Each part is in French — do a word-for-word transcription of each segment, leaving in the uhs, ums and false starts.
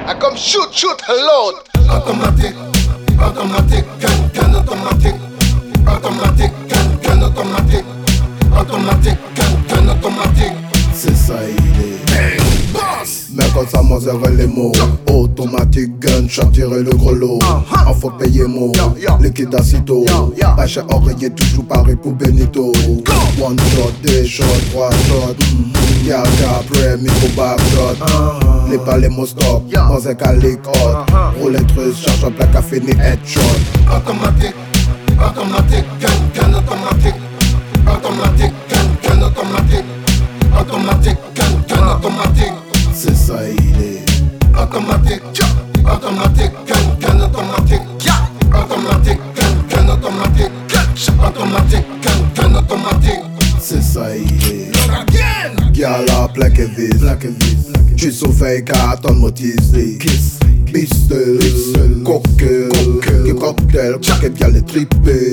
I come shoot, shoot, load. Automatic, automatic, gun, gun, automatic. Automatic, gun, gun, automatic. Automatic, gun, gun, automatic. C'est ça il est Bang, boss. Mais quand ça m'en servait les mots automatique, gunshot, tirer le gros lot. Uh-huh. En faut payer mot, Yo, yo. liquide acito. Yo, yo. Pas cher oreiller, toujours pareil pour Benito. One shot, deux shots, trois shots. Mm-hmm. Y'a après, micro back shot. Uh-huh. Les balais mon stop, Yo. mon zèque à l'école. Uh-huh. Roulette russe, charge en plaque à fini headshot. Automatic, automatic, gun, gun, automatic. Automatic, gun, gun, automatic. Automatic, gun, gun, automatic. C'est ça il est Automatic, automatic, gun, gun, automatic. Automatic, gun, gun, automatic. Automatic, gun, gun, automatic. C'est ça il est Again. Gala, plaque et vis, plaque et vis. Tu surveilles qu'à ton motisé. Kiss, pistol, cocktail, qui cocktail, cocktail bien les trippés.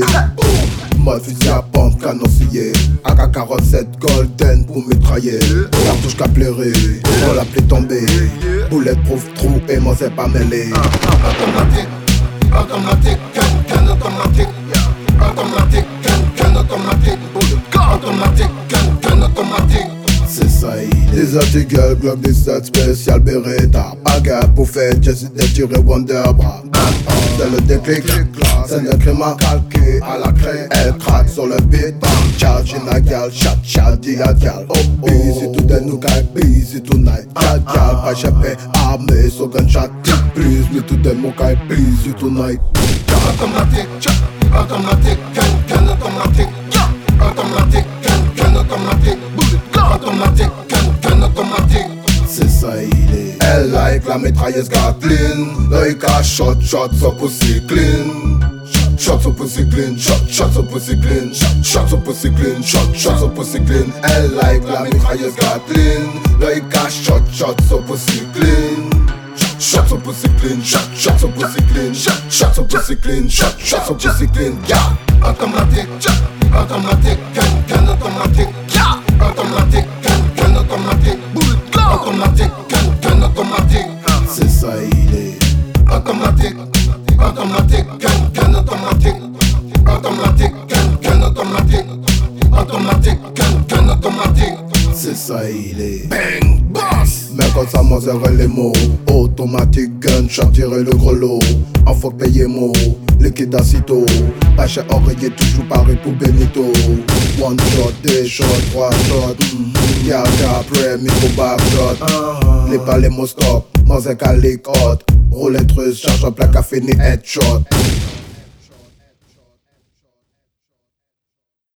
Mode fusil à pompe, canoncier. A K quarante-sept golden pour mitrailler. Cartouche qu'a pleuré, on l'a pris tomber. Bulletproof trou et moi c'est pas mêlé. Automatic, automatic, gun, gun, automatic. Automatic, gun, gun, automatic. Automatic, gun, gun, automatic. C'est ça il est. Des articles, Glock dix-sept spécial Beretta. Bagarre pour faire Jesse des tirés Wonderbra. C'est le déclic, c'est le crime calqué à la craie. Elle craque sur le beat. Charge in a gal, chat chat, dit à gal. Oh, busy today, nous guy, busy tonight. Gal, gal, pas échappé, armé, so gunshot. Please me today, mon guy, busy tonight. Automatic, automatic, gun, gun, automatic. Automatic, gun, gun, automatic. Automatic, gun, gun, automatic. C'est ça il est. Elle like la mitrailleuse Gatling. L'œil cache, shot, shot, so pussy clean. Shot, so pussy clean, shot, shot, so pussy clean. Shot, shot, so pussy clean, shot, shot, so pussy clean. Elle like la mitrailleuse Gatling. L'œil cache, shot, shot, so pussy clean. Shot, so pussy clean, shot, shot, so pussy clean. Shot, shot, so pussy clean, shot, shot, so pussy clean. Yeah. Automatic, automatic, gun, gun, automatic. Automatic, gun, gun, automatic. Automatic, gun, gun, automatic. C'est ça il est. Automatic, automatic, gun, gun, automatic. Automatic, gun, gun, automatic. Automatic, gun, gun, automatic. C'est ça il est. Bang, boss. Mais quand ça m'en servait les mots automatique, gunshot, tirer le gros lot. En faut payer mot, liquide acito. Pas cher oreiller, toujours pareil pour Benito. One shot, deux shots, trois shots. Mm-hmm. Y'a après, micro back shot. Uh-huh. Les balais mon stop, mon zèque à l'école. Roulette russe, charge en plaque à fini headshot.